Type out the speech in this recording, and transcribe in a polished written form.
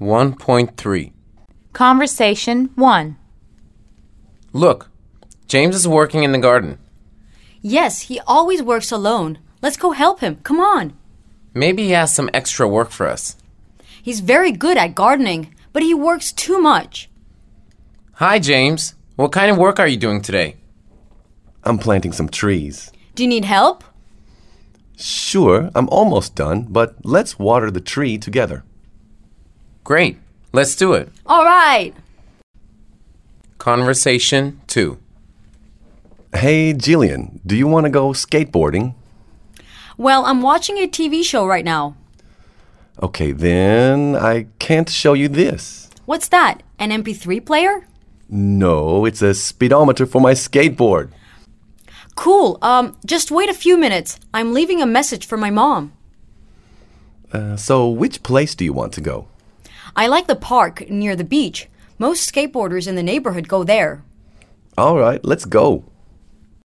1.3. Conversation 1. Look, James is working in the garden. Yes, he always works alone. Let's go help him. Come on. Maybe he has some extra work for us. He's very good at gardening, but he works too much. Hi, James. What kind of work are you doing today? I'm planting some trees. Do you need help? Sure, I'm almost done, but let's water the tree together. Great. Let's do it. All right. Conversation 2. Hey, Jillian, do you want to go skateboarding? Well, I'm watching a TV show right now. Okay, then I can't show you this. What's that? An MP3 player? No, it's a speedometer for my skateboard. Cool. Just wait a few minutes. I'm leaving a message for my mom. So which place do you want to go? I like the park near the beach. Most skateboarders in the neighborhood go there. All right, let's go.